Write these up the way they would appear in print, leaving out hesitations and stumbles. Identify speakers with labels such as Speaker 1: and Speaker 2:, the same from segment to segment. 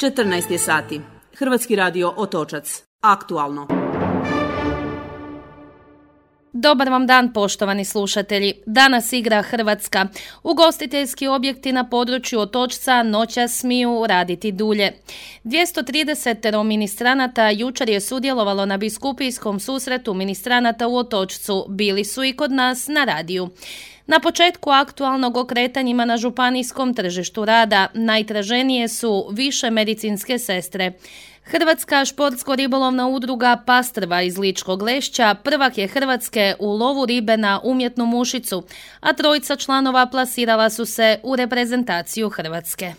Speaker 1: 14 je sati. Hrvatski radio Otočac. Aktualno.
Speaker 2: Dobar vam dan, poštovani slušatelji. Danas igra Hrvatska. Ugostiteljski objekti na području Otočca noćas smiju raditi dulje. 230 ministranata jučer je sudjelovalo na biskupijskom susretu ministranata u Otočcu. Bili su i kod nas na radiju. Na početku aktualnog okretanjima na županijskom tržištu rada najtraženije su više medicinske sestre. Hrvatska športsko-ribolovna udruga Pastrva iz Ličkog Lešća prvak je Hrvatske u lovu ribe na umjetnu mušicu, a trojica članova plasirala su se u reprezentaciju Hrvatske.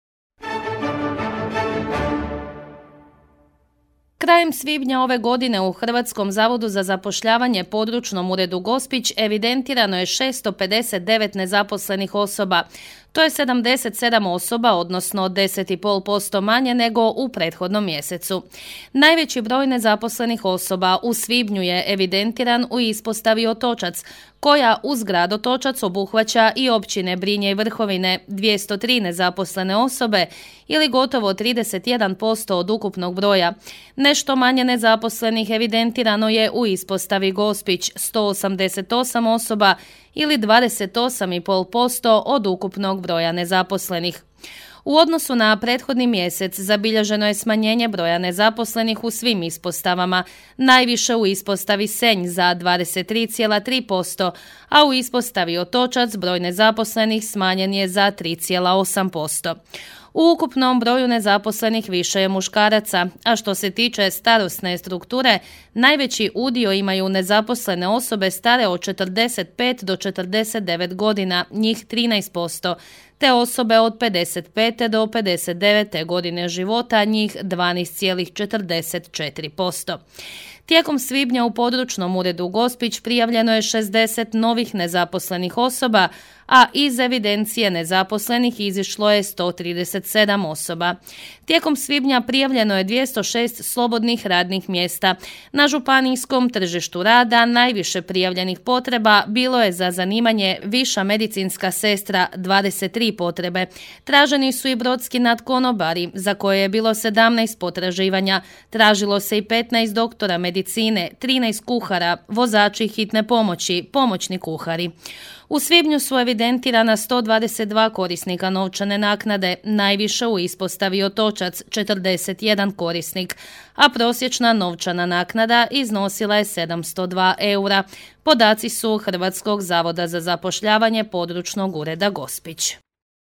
Speaker 2: Krajem svibnja ove godine u Hrvatskom zavodu za zapošljavanje područnom uredu Gospić evidentirano je 659 nezaposlenih osoba. To je 77 osoba, odnosno 10,5% manje nego u prethodnom mjesecu. Najveći broj nezaposlenih osoba u svibnju je evidentiran u ispostavi Otočac, koja uz grad Otočac obuhvaća i općine Brinje i Vrhovine, 203 nezaposlene osobe ili gotovo 31% od ukupnog broja. Nešto manje nezaposlenih evidentirano je u ispostavi Gospić, 188 osoba ili 28,5% od ukupnog broja nezaposlenih. U odnosu na prethodni mjesec zabilježeno je smanjenje broja nezaposlenih u svim ispostavama, najviše u ispostavi Senj za 23,3%, a u ispostavi Otočac broj nezaposlenih smanjen je za 3,8%. U ukupnom broju nezaposlenih više je muškaraca, a što se tiče starosne strukture, najveći udio imaju nezaposlene osobe stare od 45 do 49 godina, njih 13%, te osobe od 55 do 59 godine života, njih 12,44%. Tijekom svibnja u područnom uredu Gospić prijavljeno je 60 novih nezaposlenih osoba, a iz evidencije nezaposlenih izišlo je 137 osoba. Tijekom svibnja prijavljeno je 206 slobodnih radnih mjesta. Na županijskom tržištu rada najviše prijavljenih potreba bilo je za zanimanje viša medicinska sestra, 23 potrebe. Traženi su i brodski nadkonobari, za koje je bilo 17 potraživanja. Tražilo se i 15 doktora medicine, 13 kuhara, vozači hitne pomoći, pomoćni kuhari. U svibnju su evidentirana 122 korisnika novčane naknade, najviše u ispostavi Otočac, 41 korisnik, a prosječna novčana naknada iznosila je 702 eura. Podaci su Hrvatskog zavoda za zapošljavanje područnog ureda Gospić.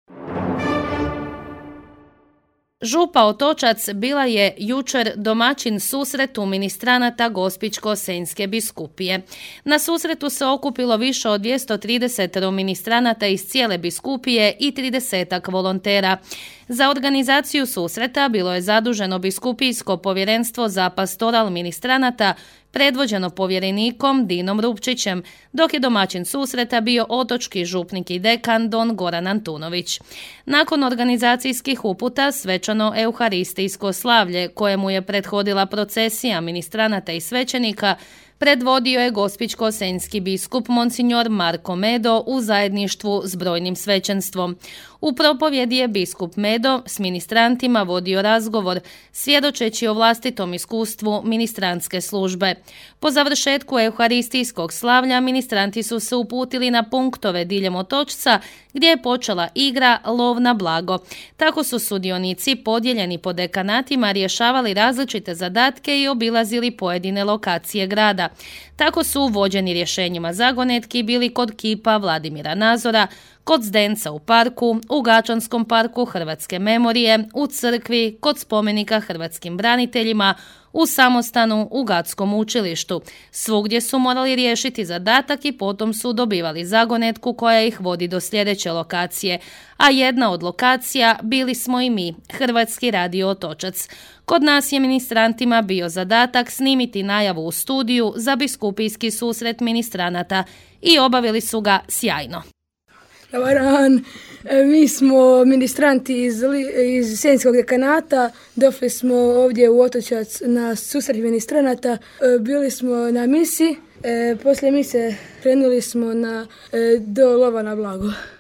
Speaker 2: Župa Otočac bila je jučer domaćin susretu ministranata Gospićko-senjske biskupije. Na susretu se okupilo više od 230 ministranata iz cijele biskupije i 30 volontera. Za organizaciju susreta bilo je zaduženo biskupijsko povjerenstvo za pastoral ministranata predvođeno povjerenikom Dinom Rupčićem, dok je domaćin susreta bio otočki župnik i dekan Don Goran Antunović. Nakon organizacijskih uputa svečano euharistijsko slavlje, kojemu je prethodila procesija ministranata i svećenika, predvodio je gospićko-senjski biskup monsignor Marko Medo u zajedništvu s brojnim svećenstvom. U propovjedi je biskup Medo s ministrantima vodio razgovor, svjedočeći o vlastitom iskustvu ministrantske službe. Po završetku euharistijskog slavlja ministranti su se uputili na punktove diljem Otočca, gdje je počela igra Lov na blago. Tako su sudionici podijeljeni po dekanatima rješavali različite zadatke i obilazili pojedine lokacije grada. Tako su vođeni rješenjima zagonetki bili kod kipa Vladimira Nazora, kod Zdenca u parku, u Gačanskom parku Hrvatske memorije, u crkvi, kod spomenika hrvatskim braniteljima, u samostanu, u Gatskom učilištu. Svugdje su morali riješiti zadatak i potom su dobivali zagonetku koja ih vodi do sljedeće lokacije. A jedna od lokacija bili smo i mi, Hrvatski radio Otočac. Kod nas je ministrantima bio zadatak snimiti najavu u studiju za biskupijski susret ministranata i obavili su ga sjajno.
Speaker 3: Dobar dan, mi smo ministranti iz Senjskog dekanata, došli smo ovdje u Otočac na susret ministranata, bili smo na misi, poslije mise krenuli smo do lova na blago.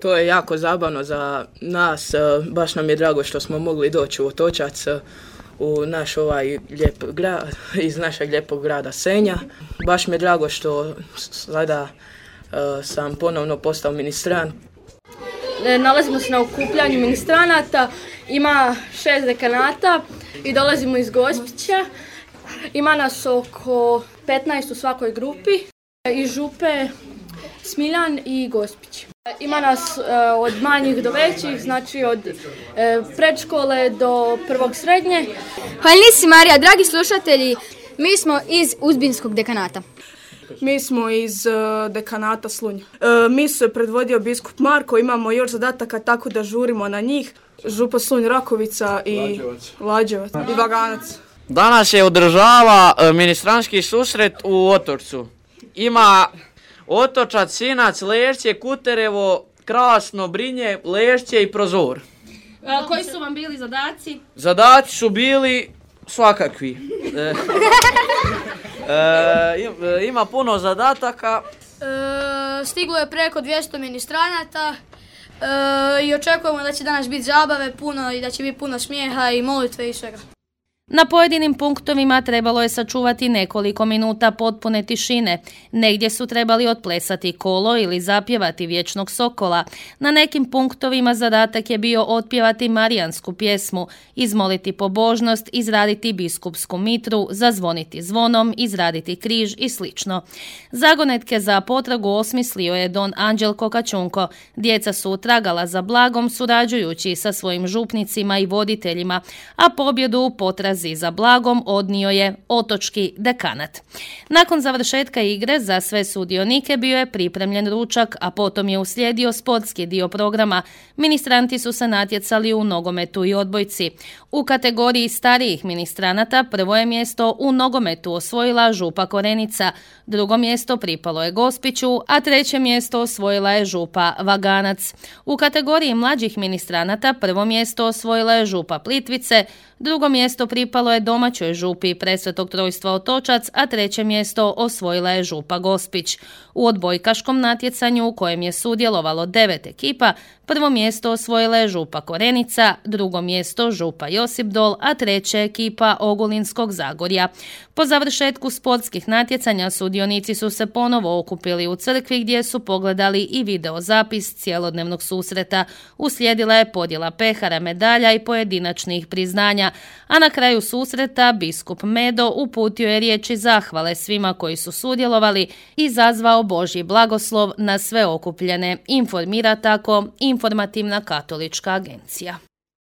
Speaker 4: To je jako zabavno za nas, baš nam je drago što smo mogli doći u Otočac, u naš ovaj lijep grad, iz našeg lijepog grada Senja. Baš mi je drago što sada sam ponovno postao ministrant.
Speaker 5: Nalazimo se na okupljanju ministranata, ima 6 dekanata i dolazimo iz Gospića. Ima nas oko 15 u svakoj grupi, iz Župe, Smiljan i Gospić. Ima nas od manjih do većih, znači od predškole do prvog srednje.
Speaker 6: Hvalnici Marija, dragi slušatelji, mi smo iz Uzbinskog dekanata.
Speaker 7: Mi smo iz dekanata Slunj. Mi se predvodio biskup Marko, imamo još zadataka tako da žurimo na njih. Župa Slunj, Rakovica i Lađevac i Vaganac.
Speaker 8: Danas se održava ministranski susret u Otočcu. Ima Otočac, Sinac, Lešće, Kuterevo, Krasno, Brinje, Lešće i Prozor.
Speaker 2: Koji su vam bili zadaci?
Speaker 8: Zadaci su bili svakakvi. Ima puno zadataka.
Speaker 6: Stiglo je preko 200 ministranata i očekujemo da će danas biti zabave puno i da će biti puno smijeha i molitve i svega.
Speaker 2: Na pojedinim punktovima trebalo je sačuvati nekoliko minuta potpune tišine. Negdje su trebali otplesati kolo ili zapjevati Vječnog sokola. Na nekim punktovima zadatak je bio otpjevati marijansku pjesmu, izmoliti pobožnost, izraditi biskupsku mitru, zazvoniti zvonom, izraditi križ i sl. Zagonetke za potragu osmislio je don Anđelko Kačunko. Djeca su tragala za blagom surađujući sa svojim župnicima i voditeljima, a pobjedu u potrazi za blagom odnio je otočki dekanat. Nakon završetka igre za sve sudionike bio je pripremljen ručak, a potom je uslijedio sportski dio programa. Ministranti su se natjecali u nogometu i odbojci. U kategoriji starijih ministranata prvo je mjesto u nogometu osvojila Župa Korenica, drugo mjesto pripalo je Gospiću, a treće mjesto osvojila je Župa Vaganac. U kategoriji mlađih ministranata prvo mjesto osvojila je Župa Plitvice, drugo mjesto pripalo je domaćoj župi Presvetog Trojstva Otočac, a treće mjesto osvojila je Župa Gospić. U odbojkaškom natjecanju u kojem je sudjelovalo 9 ekipa, prvo mjesto osvojila je Župa Korenica, drugo mjesto Župa Josipdol, a treća ekipa Ogulinskog Zagorja. Po završetku sportskih natjecanja sudionici su se ponovo okupili u crkvi gdje su pogledali i videozapis cjelodnevnog susreta. Uslijedila je podjela pehara, medalja i pojedinačnih priznanja, a na kraju susreta biskup Medo uputio je riječi zahvale svima koji su sudjelovali i zazvao Božji blagoslov na sve okupljene, informira tako Informativna katolička agencija.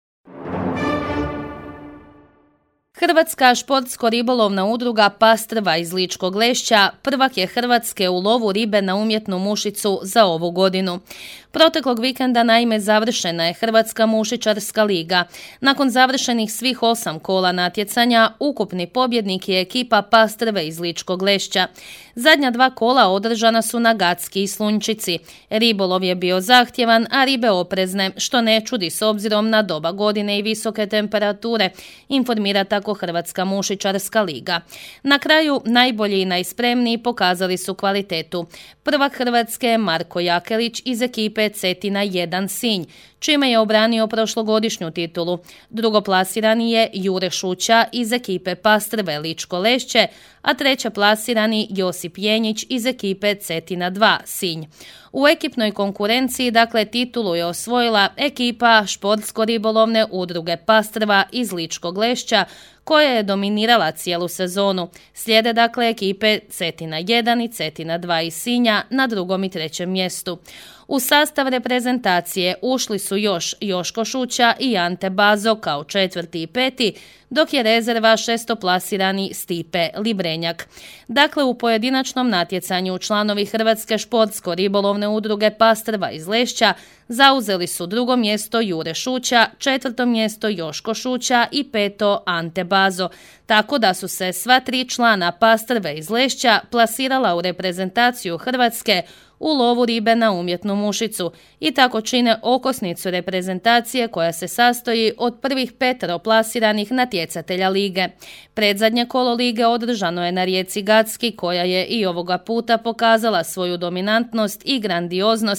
Speaker 2: Hrvatska športsko-ribolovna udruga Pastrva iz Ličkog Lešća prvak je Hrvatske u lovu ribe na umjetnu mušicu za ovu godinu. Proteklog vikenda naime završena je Hrvatska mušičarska liga. Nakon završenih svih 8 kola natjecanja, ukupni pobjednik je ekipa Pastrve iz Ličkog Lešća. Zadnja 2 kola održana su na Gacki i Slunjčici. Ribolov je bio zahtjevan, a ribe oprezne, što ne čudi s obzirom na doba godine i visoke temperature, informira tako Hrvatska mušičarska liga. Na kraju najbolji i najspremniji pokazali su kvalitetu. Prvak Hrvatske je Marko Jakelić iz ekipe Cetina 1 Sinj, čime je obranio prošlogodišnju titulu. Drugoplasirani je Jure Šuća iz ekipe Pastrve Ličko Lešće, a trećeplasirani Josip Jenjić iz ekipe Cetina 2 Sinj. U ekipnoj konkurenciji, dakle, titulu je osvojila ekipa športsko-ribolovne udruge Pastrva iz Ličkog Lešća, koja je dominirala cijelu sezonu. Slijede dakle ekipe Cetina 1 i Cetina 2 iz Sinja na drugom i trećem mjestu. U sastav reprezentacije ušli su još Joško Šuća i Ante Bazo kao 4. i 5., dok je rezerva šestoplasirani Stipe Librenjak. Dakle, u pojedinačnom natjecanju članovi Hrvatske športsko-ribolovne udruge Pastrva iz Lešća zauzeli su drugo mjesto Jure Šuća, 4. mjesto Joško Šuća i 5. Ante Bazo, tako da su se sva 3 člana Pastrve iz Lešća plasirala u reprezentaciju Hrvatske u lovu ribe na umjetnu mušicu i tako čine okosnicu reprezentacije koja se sastoji od prvih 5 plasiranih natjecatelja lige. Predzadnje kolo lige održano je na rijeci Gacki, koja je i ovoga puta pokazala svoju dominantnost i grandioznost,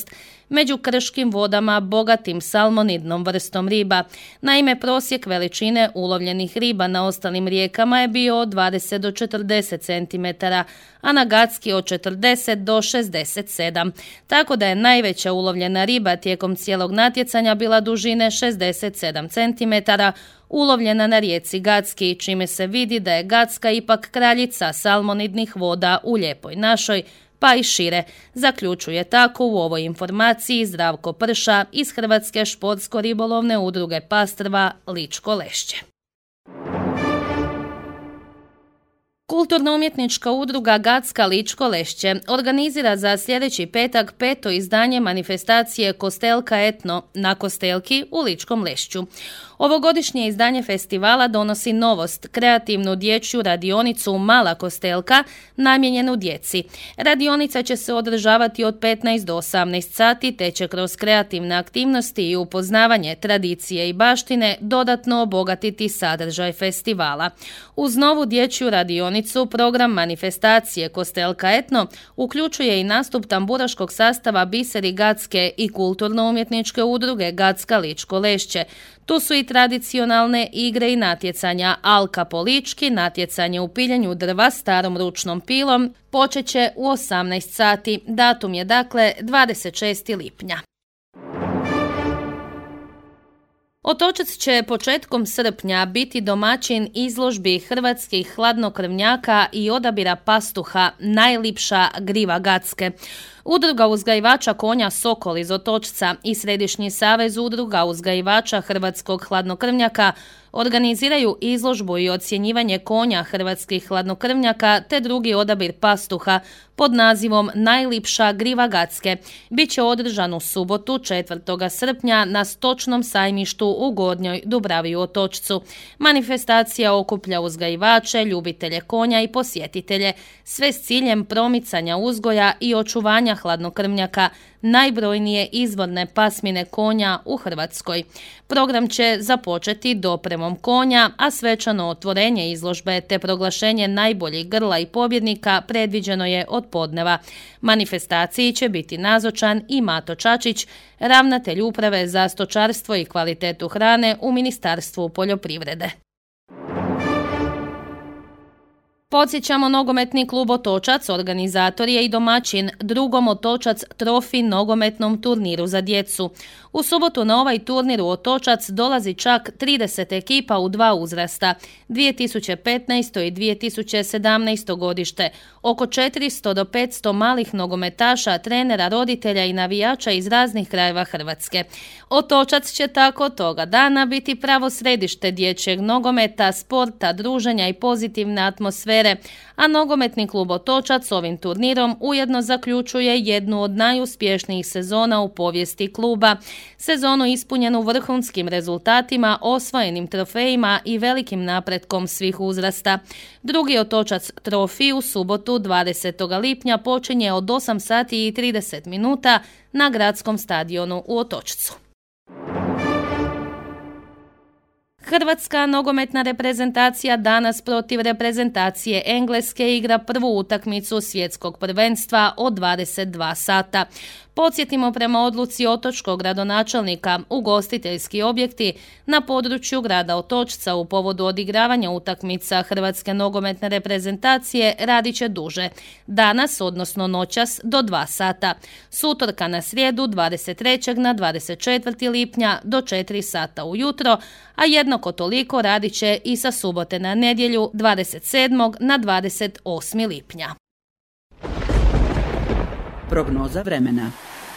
Speaker 2: među krškim vodama bogatim salmonidnom vrstom riba. Naime, prosjek veličine ulovljenih riba na ostalim rijekama je bio od 20 do 40 cm, a na Gacki od 40 do 67. Tako da je najveća ulovljena riba tijekom cijelog natjecanja bila dužine 67 cm, ulovljena na rijeci Gacki, čime se vidi da je Gacka ipak kraljica salmonidnih voda u Lijepoj našoj, pa i šire, zaključuje tako u ovoj informaciji Zdravko Prša iz Hrvatske športsko-ribolovne udruge Pastrva Ličko Lešće. Kulturno-umjetnička udruga Gacka Ličko Lešće organizira za sljedeći petak 5. izdanje manifestacije Kostelka etno na Kostelki u Ličkom Lešću. Ovogodišnje izdanje festivala donosi novost, kreativnu dječju radionicu Mala Kostelka namijenjenu djeci. Radionica će se održavati od 15 do 18 sati te će kroz kreativne aktivnosti i upoznavanje tradicije i baštine dodatno obogatiti sadržaj festivala. Uz novu dječju radionicu program manifestacije Kostelka etno uključuje i nastup tamburaškog sastava Biseri Gacke i kulturno-umjetničke udruge Gacka Ličko Lešće. Tu su i tradicionalne igre i natjecanja Alka po lički, natjecanje u piljenju drva starom ručnom pilom, počet će u 18 sati. Datum je dakle 26. lipnja. Otočac će početkom srpnja biti domaćin izložbi hrvatskih hladnokrvnjaka i odabira pastuha Najlipša griva Gacke. Udruga uzgajivača konja Sokol iz Otočca i Središnji savez udruga uzgajivača hrvatskog hladnokrvnjaka organiziraju izložbu i ocjenjivanje konja hrvatskih hladnokrvnjaka te drugi odabir pastuha pod nazivom Najlipša griva Gacke. Biće održan u subotu 4. srpnja na stočnom sajmištu u Gornjoj Dubravi u Otočcu. Manifestacija okuplja uzgajivače, ljubitelje konja i posjetitelje, sve s ciljem promicanja uzgoja i očuvanja hladnokrvnjaka, najbrojnije izvorne pasmine konja u Hrvatskoj. Program će započeti dopremom konja, a svečano otvorenje izložbe te proglašenje najboljih grla i pobjednika predviđeno je od podneva. Manifestaciji će biti nazočan i Mato Čačić, ravnatelj uprave za stočarstvo i kvalitetu hrane u Ministarstvu poljoprivrede. Podsjećamo, nogometni klub Otočac organizator je i domaćin drugom Otočac Trofi nogometnom turniru za djecu. U subotu na ovaj turnir u Otočac dolazi čak 30 ekipa u dva uzrasta, 2015. i 2017. godište, oko 400 do 500 malih nogometaša, trenera, roditelja i navijača iz raznih krajeva Hrvatske. Otočac će tako toga dana biti pravo središte dječjeg nogometa, sporta, druženja i pozitivne atmosfere, a nogometni klub Otočac ovim turnirom ujedno zaključuje jednu od najuspješnijih sezona u povijesti kluba. Sezonu ispunjenu vrhunskim rezultatima, osvojenim trofejima i velikim napretkom svih uzrasta. Drugi Otočac Trofi u subotu 20. lipnja počinje od 8 sati i 30 minuta na gradskom stadionu u Otočcu. Hrvatska nogometna reprezentacija danas protiv reprezentacije Engleske igra prvu utakmicu svjetskog prvenstva od 22 sata. Podsjetimo, prema odluci otočkog gradonačelnika, ugostiteljski objekti na području grada Otočca u povodu odigravanja utakmica Hrvatske nogometne reprezentacije radit će duže. Danas, odnosno noćas, do 2 sata. S utorka na srijedu 23. na 24. lipnja do 4 sata ujutro, a jednako toliko radit će i sa subote na nedjelju 27. na 28. lipnja.
Speaker 1: Prognoza vremena.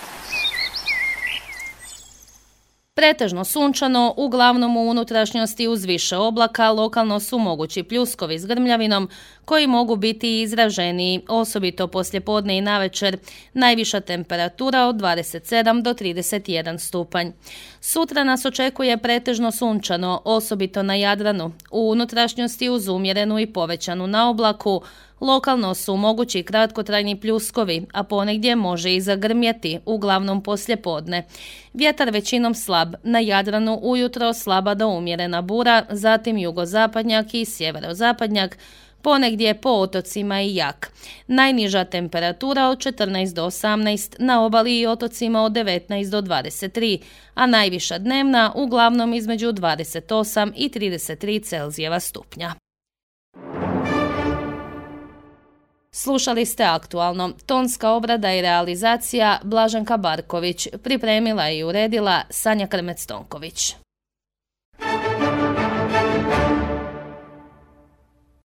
Speaker 2: Pretežno sunčano, uglavnom u unutrašnjosti uz više oblaka, lokalno su mogući pljuskovi s grmljavinom koji mogu biti izraženiji, osobito poslijepodne i navečer. Najviša temperatura od 27 do 31 stupanj. Sutra nas očekuje pretežno sunčano, osobito na Jadranu. U unutrašnjosti uz umjerenu i povećanu naoblaku, lokalno su mogući kratkotrajni pljuskovi, a ponegdje može i zagrmjeti, uglavnom poslijepodne. Vjetar većinom slab, na Jadranu ujutro slaba do umjerena bura, zatim jugozapadnjak i sjeverozapadnjak, ponegdje po otocima i jak. Najniža temperatura od 14 do 18, na obali i otocima od 19 do 23, a najviša dnevna uglavnom između 28 i 33 Celzijeva stupnja. Slušali ste Aktualno. Tonska obrada i realizacija Blaženka Barković. Pripremila i uredila Sanja Krmec-Tonković.